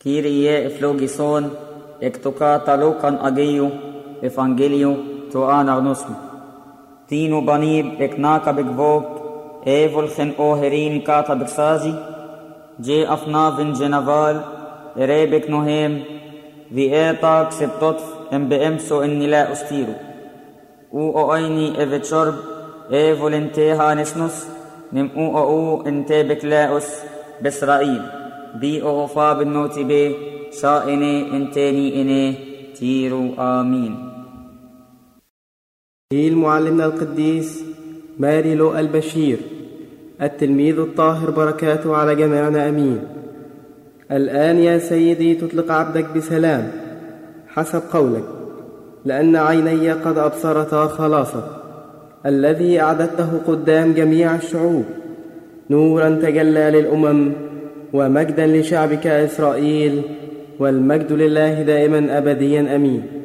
Kyrie eflogison, ektokata Lukan ageu, evangelio to anagnosm. Tino banib eknaka begvok, evolchen oherin kata beksazi, je afnavin genaval, erebek nohem, vietak septotf embeemso innila ustiru. U oini evechorb, evolenteha nesnus, nim u ente beklaus بإسرائيل بي أوفا بالنوت بي شائني انتني إني تيرو آمين. المعلمنا القديس ماريلو البشير التلميذ الطاهر بركاته على جميعنا أمين. الآن يا سيدي تطلق عبدك بسلام حسب قولك، لأن عيني قد أبصرتا خلاصك الذي أعددته قدام جميع الشعوب، نورا تجلى للأمم ومجدا لشعبك إسرائيل، والمجد لله دائما أبديا أمين.